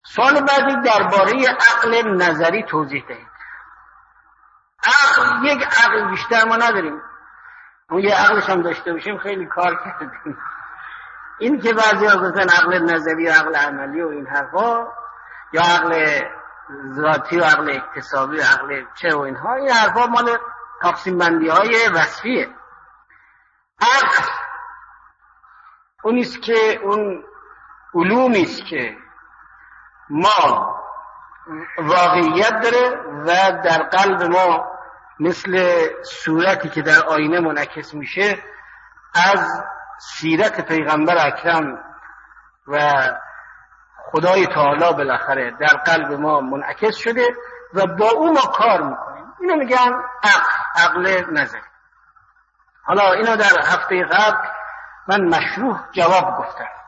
سوال بعدی درباره عقل نظری توضیح دهید. عقل، یک عقل بیشتر ما نداریم، اون یه عقلش هم داشته باشیم خیلی کار کردیم. این که بعضی ها گفتن عقل نظری و عقل عملی و این حرفا، یا عقل ذاتی و عقل اکتسابی و عقل چه و اینها، این حرفا مال تقسیم بندی های وصفیه. عقل اونیست که اون علومیست که ما واقعیت داره و در قلب ما مثل صورتی که در آینه منعکس میشه از سیرت پیغمبر اکرم و خدای تعالی بالاخره در قلب ما منعکس شده و با اون ما کار میکنیم. اینو میگن عقل نظری. حالا اینو در هفته قبل من مشروح جواب گفتم.